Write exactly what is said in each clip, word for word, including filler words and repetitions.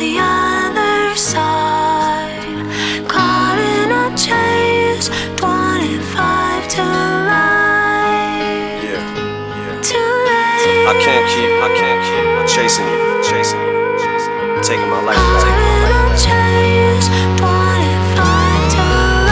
the other side. Caught in a chase, twenty-five to life. Yeah, yeah. Too late. I can't keep, I can't keep chasing you, chasing you, chasing you. Taking my life, Caught taking my in a life. chase, twenty-five to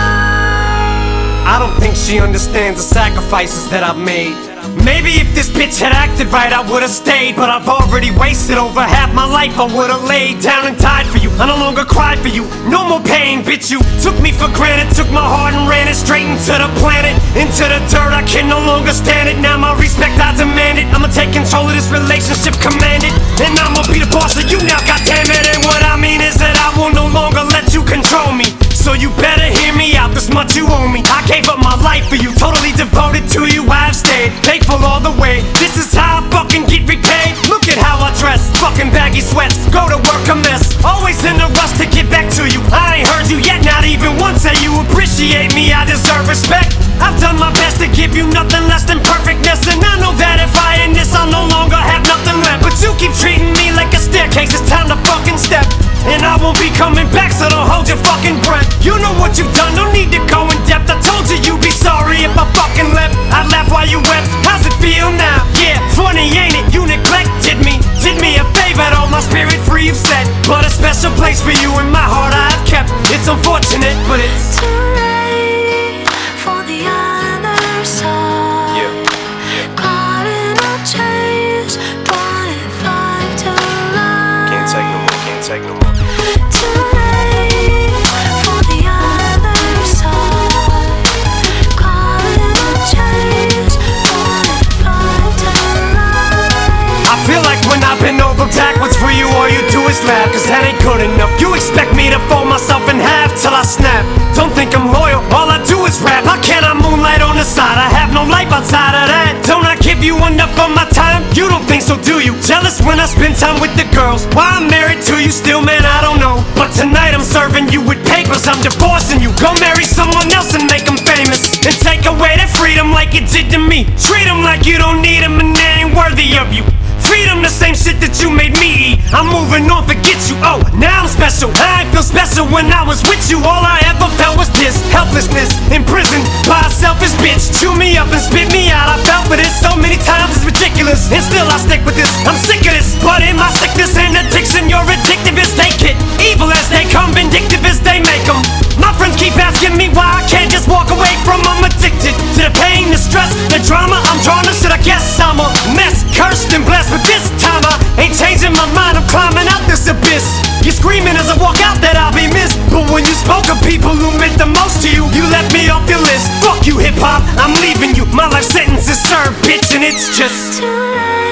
life. I don't think she understands the sacrifices that I've made. Maybe if this bitch had acted right, I would've stayed. But I've already wasted over half my life. I would've laid down and died for you. I no longer cried for you. No more pain, bitch. You took me for granted, took my heart and ran it straight into the planet, into the dirt. I can no longer stand it. Now my respect, I demand it. I'ma take control of this relationship, command it. And I'ma be the boss of you now, goddamn it. And what I mean is that I will no longer let you control me. So you better hear me out, this much you owe me. I gave up my life for you, totally devoted to you. I've stayed faithful all the way. This is how I fucking get repaid. Look at how I dress, fucking baggy sweats. Go to work a mess, always in a rush to get back to you. I ain't heard you yet, not even once say you appreciate me. I deserve respect. I've done my best to give you nothing less than perfectness. And I know that if I end this, I'll no longer have nothing left. But you keep treating me like a staircase, it's time to fucking step. And I won't be coming back, so don't hold your fucking breath. You know what you've done, no need to go in depth. I told you you'd be sorry if I fucking left. I laugh while you wept, how's it feel now? Yeah, funny ain't it, you neglected me. Did me a favor, though, my spirit free, you've said. But a special place for you in my heart I've kept. It's unfortunate, but it's Too late for the other side. Yeah, yeah. Caught in a chase, twenty-five to life. Can't take no more, can't take no more. Too late for the other side. Caught in a chase, twenty-five to life. I feel like when I bend over backwards for you, all you do is laugh. Cause that ain't good enough. You expect me to fold myself in half till I snap. Don't think I'm loyal, all I do is rap. How can I moonlight on the side? I have no life outside of that. Don't I give you enough of my time? You don't think so, do you? Jealous when I spend time with the girls. Why I'm married to you still, man, I don't know. But tonight I'm serving you with papers, I'm divorcing you. Go marry someone else and make them famous. And take away their freedom like you did to me. Treat them like you don't need them and they ain't worthy of you. Feed them the same shit that you made me eat. I'm moving on, forget you. Oh, now I'm special. I ain't feel special when I was with you. All I ever felt was this helplessness, imprisoned by a selfish bitch. Chew me up and spit me out. I felt for this so many times, it's ridiculous. And still I stick with this, I'm sick of this. But in my sickness and addiction, you're addictive as they get. Evil as they come, vindictive as they make them. My friends keep asking me why I can't just walk away from them. I'm addicted to the pain, the stress, the drama. I'm drawn to shit, I guess I'm a mess. Cursed and blessed, but this time I ain't changing my mind. I'm climbing out this abyss. You're screaming as I walk out that I'll be missed. But when you spoke of people who meant the most to you, you left me off your list. Fuck you, hip-hop, I'm leaving you. My life sentence is served, bitch, and it's just Too late.